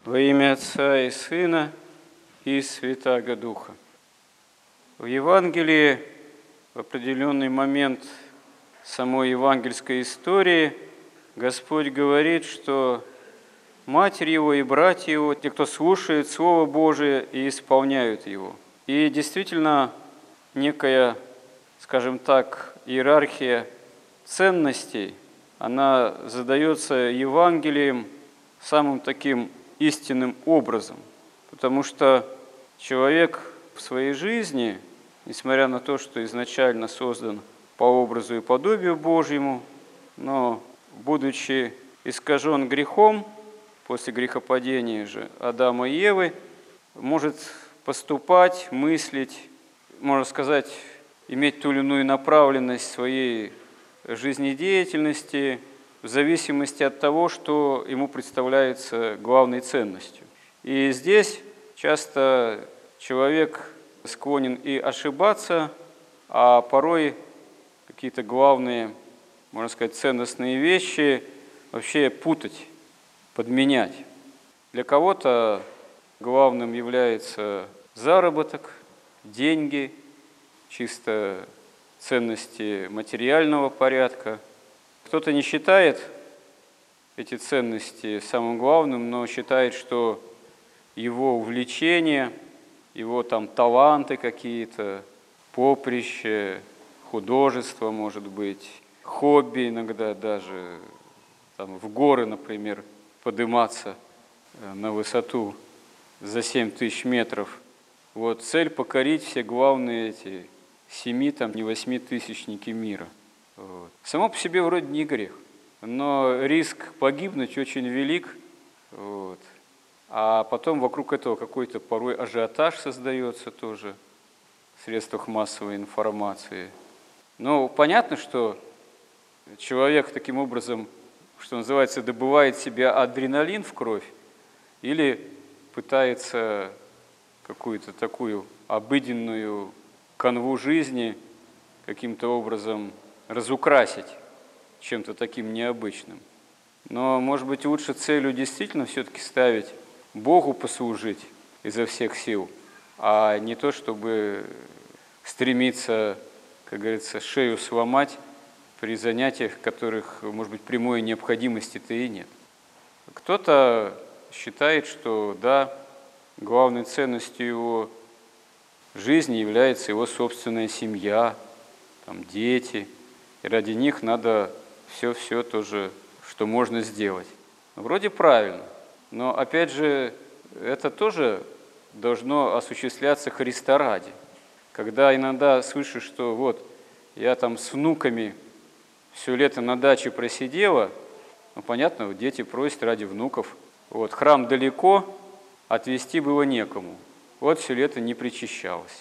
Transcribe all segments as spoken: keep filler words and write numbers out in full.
Во имя Отца и Сына и Святаго Духа. В Евангелии в определенный момент самой евангельской истории Господь говорит, что Матерь Его и братья Его, те, кто слушает Слово Божие и исполняют Его. И действительно некая, скажем так, иерархия ценностей, она задается Евангелием самым таким истинным образом, потому что человек в своей жизни, несмотря на то, что изначально создан по образу и подобию Божьему, но будучи искажен грехом, после грехопадения же Адама и Евы, может поступать, мыслить, можно сказать, иметь ту или иную направленность своей жизнедеятельности в зависимости от того, что ему представляется главной ценностью. И здесь часто человек склонен и ошибаться, а порой какие-то главные, можно сказать, ценностные вещи вообще путать, подменять. Для кого-то главным является заработок, деньги, чисто ценности материального порядка. Кто-то не считает эти ценности самым главным, но считает, что его увлечения, его там таланты какие-то, поприще, художество, может быть, хобби иногда даже, там, в горы, например, подниматься на высоту за семь тысяч метров. Вот цель покорить все главные эти семи, там, не восьмитысячники мира. Вот. Само по себе вроде не грех, но риск погибнуть очень велик. Вот. А потом вокруг этого какой-то порой ажиотаж создается тоже в средствах массовой информации. Но понятно, что человек таким образом, что называется, добывает себе адреналин в кровь или пытается какую-то такую обыденную канву жизни каким-то образом разукрасить чем-то таким необычным. Но, может быть, лучше целью действительно все-таки ставить Богу послужить изо всех сил, а не то, чтобы стремиться, как говорится, шею сломать при занятиях, которых, может быть, прямой необходимости-то и нет. Кто-то считает, что, да, главной ценностью его жизни является его собственная семья, там, дети, и ради них надо все-все тоже, что можно сделать. Вроде правильно, но, опять же, это тоже должно осуществляться Христа ради. Когда иногда слышишь, что вот я там с внуками все лето на даче просидела, ну, понятно, дети просят ради внуков. Вот, храм далеко, отвезти было некому. Вот все лето не причащалась.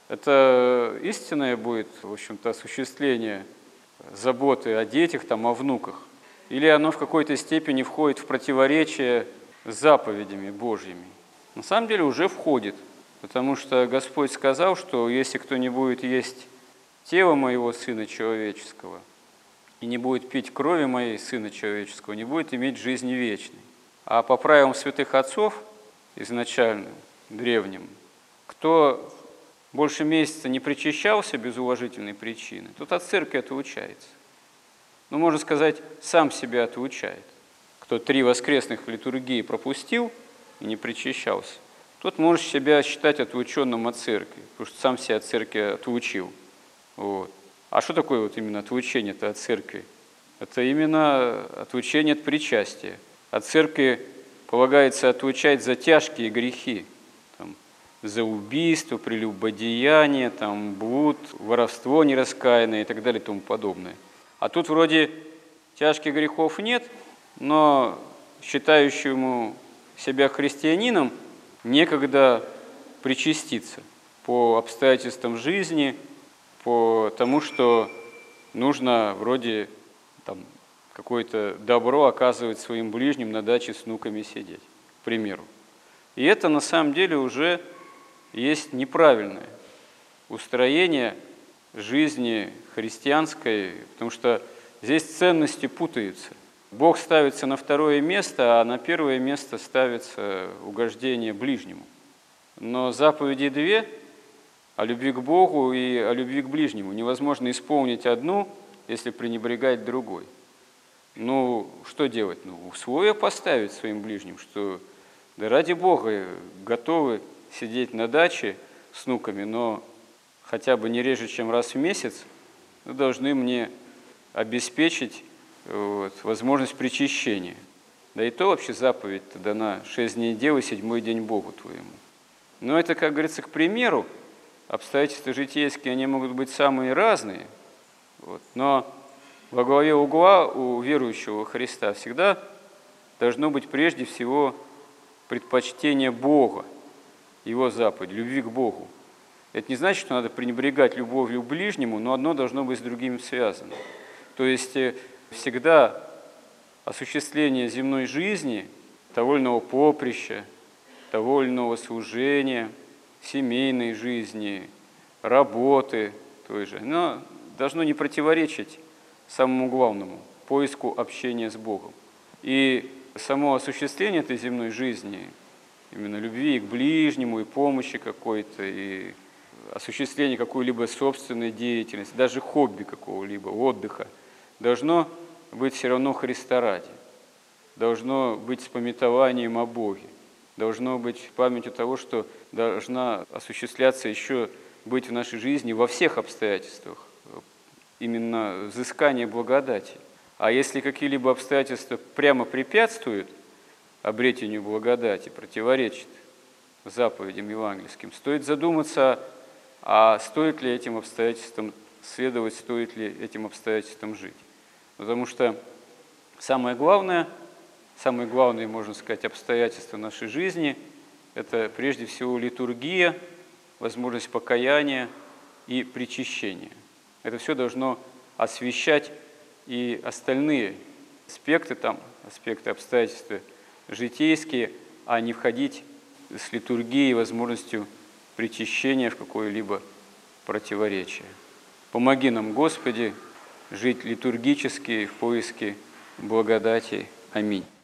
Это истинное будет, в общем-то, осуществление заботы о детях, там, о внуках? Или оно в какой-то степени входит в противоречие с заповедями Божьими? На самом деле уже входит, потому что Господь сказал, что если кто не будет есть тело моего Сына Человеческого и не будет пить крови моей Сына Человеческого, не будет иметь жизни вечной. А по правилам святых отцов, изначально, древним, кто больше месяца не причащался без уважительной причины, тот от церкви отлучается. Ну, можно сказать, сам себя отлучает. Кто три воскресных в литургии пропустил и не причащался, тот может себя считать отлученным от церкви, потому что сам себя от церкви отлучил. Вот. А что такое вот именно отлучение-то от церкви? Это именно отлучение от причастия. От церкви полагается отлучать за тяжкие грехи. Там, за убийство, прелюбодеяние, там, блуд, воровство нераскаянное и так далее и тому подобное. А тут вроде тяжких грехов нет, но считающему себя христианином некогда причаститься по обстоятельствам жизни, по тому, что нужно вроде там, какое-то добро оказывать своим ближним, на даче с внуками сидеть, к примеру. И это на самом деле уже есть неправильное устроение жизни христианской, потому что здесь ценности путаются. Бог ставится на второе место, а на первое место ставится угождение ближнему. Но заповеди две о любви к Богу и о любви к ближнему. Невозможно исполнить одну, если пренебрегать другой. Ну, что делать? Ну, условия поставить своим ближним, что да ради Бога готовы сидеть на даче с внуками, но хотя бы не реже, чем раз в месяц, вы должны мне обеспечить вот, возможность причащения. Да и то вообще заповедь-то дана: шесть дней делай, седьмой день Богу твоему. Но это, как говорится, к примеру. Обстоятельства житейские, они могут быть самые разные, вот, но во главе угла у верующего во Христа всегда должно быть прежде всего предпочтение Бога, Его заповедь, любви к Богу. Это не значит, что надо пренебрегать любовью к ближнему, но одно должно быть с другим связано. То есть всегда осуществление земной жизни, того или иного поприща, того или иного служения, семейной жизни, работы той же, но должно не противоречить самому главному – поиску общения с Богом. И само осуществление этой земной жизни, именно любви и к ближнему, и помощи какой-то, и осуществление какой-либо собственной деятельности, даже хобби какого-либо, отдыха, должно быть все равно Христа ради, должно быть с памятованием о Боге, должно быть памятью того, что должна осуществляться еще быть в нашей жизни во всех обстоятельствах, именно взыскание благодати. А если какие-либо обстоятельства прямо препятствуют обретению благодати, противоречат заповедям евангельским, стоит задуматься, а стоит ли этим обстоятельствам следовать, стоит ли этим обстоятельствам жить. Потому что самое главное, самые главные, можно сказать, обстоятельства нашей жизни – это прежде всего литургия, возможность покаяния и причащения. Это все должно освещать и остальные аспекты, там, аспекты обстоятельства житейские, а не входить с литургией, возможностью причащения в какое-либо противоречие. Помоги нам, Господи, жить литургически в поиске благодати. Аминь.